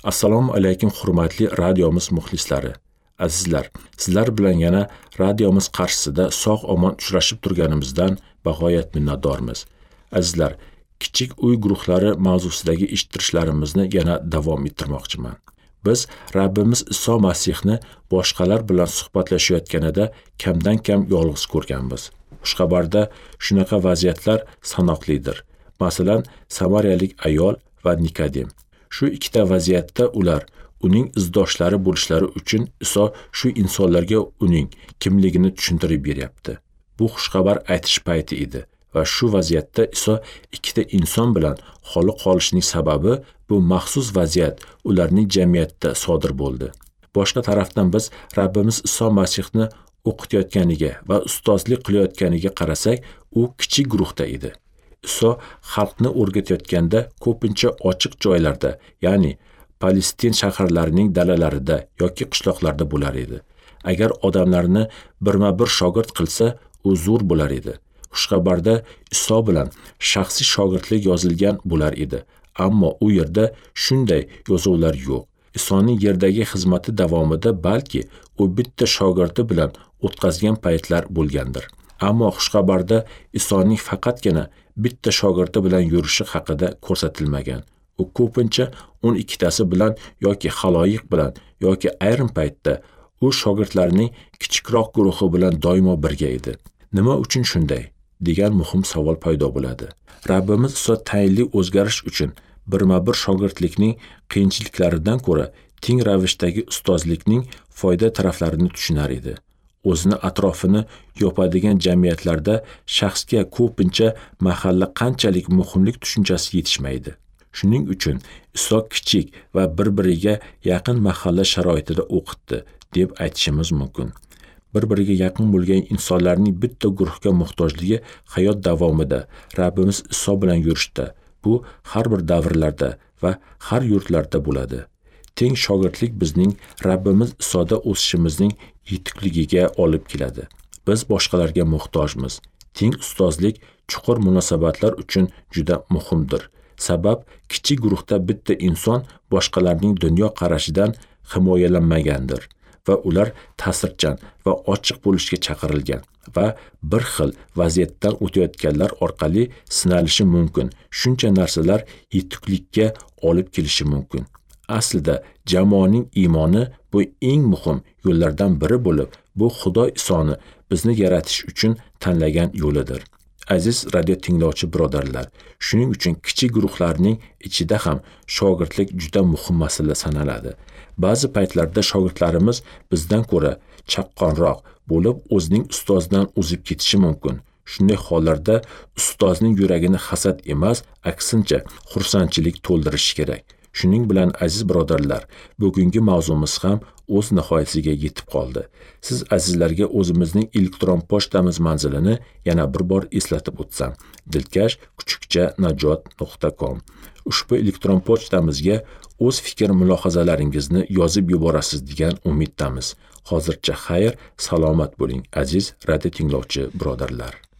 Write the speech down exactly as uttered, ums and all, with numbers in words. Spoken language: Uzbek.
Assalomu alaykum hurmatli radiomiz muxlislari. Azizlar, sizlar bilan yana radiomiz qarshisida sog'-omon uchrashib turganimizdan bag'oyat minnatdormiz. Azizlar, kichik uy guruhlari mavzusidagi eshittirishlarimizni yana davom ettirmoqchiman. Biz Rabbimiz Iso Masihni boshqalar bilan suhbatlashayotganida kamdan-kam yolg'iz ko'rganmiz. Xushxabarda shunaqa vaziyatlar sanoqlidir. Masalan, Samariyalik ayol va Nikodim. Shu ikkita vaziyatda ular uning izdoshlari bo'lishlari uchun Iso shu insonlarga uning kimligini tushuntirib beryapti. Bu xushxabar aytish payti edi va shu vaziyatda Iso ikkita inson bilan xoli qolishining sababi bu maxsus vaziyat ularning jamiyatda sodir bo'ldi. Boshqa tarafdan biz Rabbimiz Iso Masihni o'qitayotganiga va ustozlik qilayotganiga qarasak, u kichik guruhda edi. Iso xalqni o'rgatayotganda ko'pincha ochiq joylarda, ya'ni Palestin shaharlarining dalalarida yoki qishloqlarda bo'lar edi. Agar odamlarni birma-bir shogird qilsa, u zo'r bo'lar edi. Xushxabarda Iso bilan shaxsiy shogirdlik yozilgan bo'lar edi, ammo u yerda shunday yozuvlar yo'q. Isoning yerdagi xizmati davomida balki u bitta shogirdi bilan o'tkazgan paytlar bo'lgandir. Ammo xushxabarda Isoning faqatgina bitta shogirdi bilan yurishi haqida ko'rsatilmagan. U ko'pincha o'n ikkitasi bilan yoki haloyiq bilan yoki ayrim paytda u shogirdlarining kichikroq guruhi bilan doimo birga edi. Nima uchun shunday degan muhim savol paydo bo'ladi. Rabbimiz Iso tayinli o'zgarish uchun birma-bir shogirdlikning qiyinchiliklaridan ko'ra teng ravishdagi ustozlikning foyda taraflarini tushunar edi. O'zini atrofini yopadigan jamiyatlarda shaxsga ko'pincha mahalla qanchalik muhimlik tushunchasi yetishmaydi. Shuning uchun Iso kichik va bir-biriga yaqin mahalla sharoitida o'qitdi deb aytishimiz mumkin. Bir-biriga yaqin bo'lgan insonlarning bitta guruhga muhtojligi hayot davomida Rabbimiz Iso bilan yurishda, bu har bir davrlarda va har yurtlarda bo'ladi. Teng shogirdlik bizning Rabbimiz Isoda o'sishimizning yetukligiga olib keladi. Biz boshqalarga muhtojmiz. Teng ustozlik chuqur munosabatlar uchun juda muhimdir. Sabab kichik guruhda bitta inson boshqalarning dunyo qarashidan himoyalanmagandir va ular ta'sirchan va ochiq bo'lishga chaqirilgan va bir xil vaziyatdan o'tayotganlar orqali sinalishi mumkin. Shuncha narsalar yetuklikka olib kelishi mumkin. Aslida jamoaning iymoni bu eng muhim yo'llardan biri bo'lib, bu Xudo Isoni bizni yaratish uchun tanlagan yo'lidir. Aziz radio tinglovchi birodarlar, shuning uchun kichik guruhlarning ichida ham shogirdlik juda muhim masala sanaladi. Ba'zi paytlarda shogirdlarimiz bizdan ko'ra chaqqonroq bo'lib, o'zining ustozidan o'zib ketishi mumkin. Shunday hollarda ustozning yuragini hasad emas, aksincha xursandchilik to'ldirishi kerak. Shuning bilan aziz birodarlar, bugungi mavzumiz ham o'z nihoyasiga yetib qoldi. Siz azizlarga o'zimizning elektron pochtamiz manzilini yana bir bor eslatib o'tsam. dilkash kuchukcha najot nuqta com. Ushbu elektron pochtamizga o'z fikr mulohazalaringizni yozib yuborasiz degan umiddamiz. Hozircha xayr, salomat bo'ling aziz radio tinglovchi birodarlar.